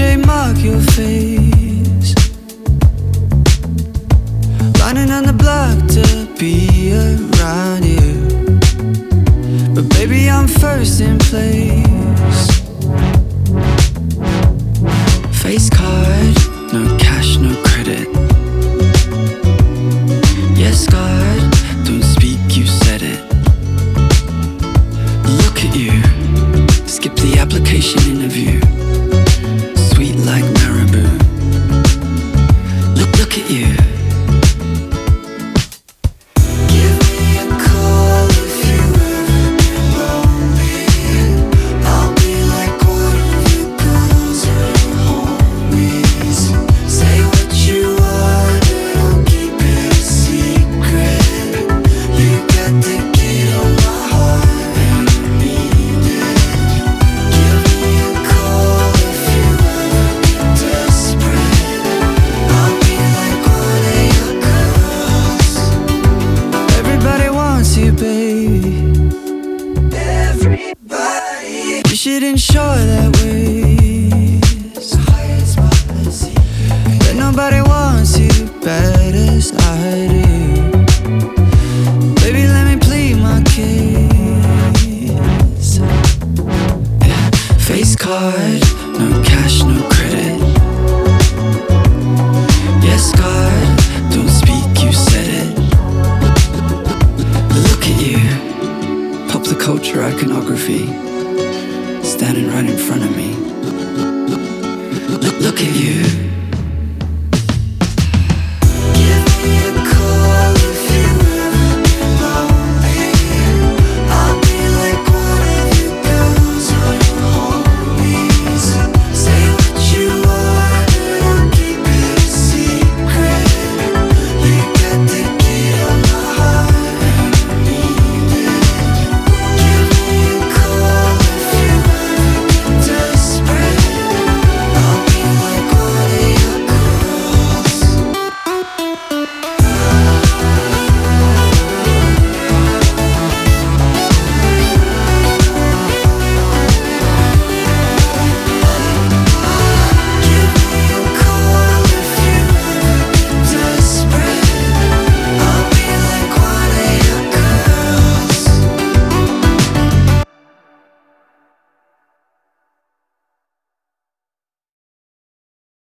trademark your face, lining on the block to be around you. But baby, I'm first in place. Face card, no cash, no credit. Yes, God, don't speak, you said it. Look at you, skip the application interview. Sweet like Marabou. Look at you. Give me a call if you ever get lonely. I'll be like one of your girls or your homies. Say what you want, but I'll keep it a secret. You got the key to my heart and I need it. Give me a call if you ever get desperate. I'll be like one of your girls. Everybody wants you, baby. Everybody. You should ensure that ways that nobody wants you bad as I do. Baby, let me plead my case. Yeah. Face card, no cash, no credit. Yes, God, don't speak, you said it. Look at you, pop the culture iconography, standing right in front of me. Look at you.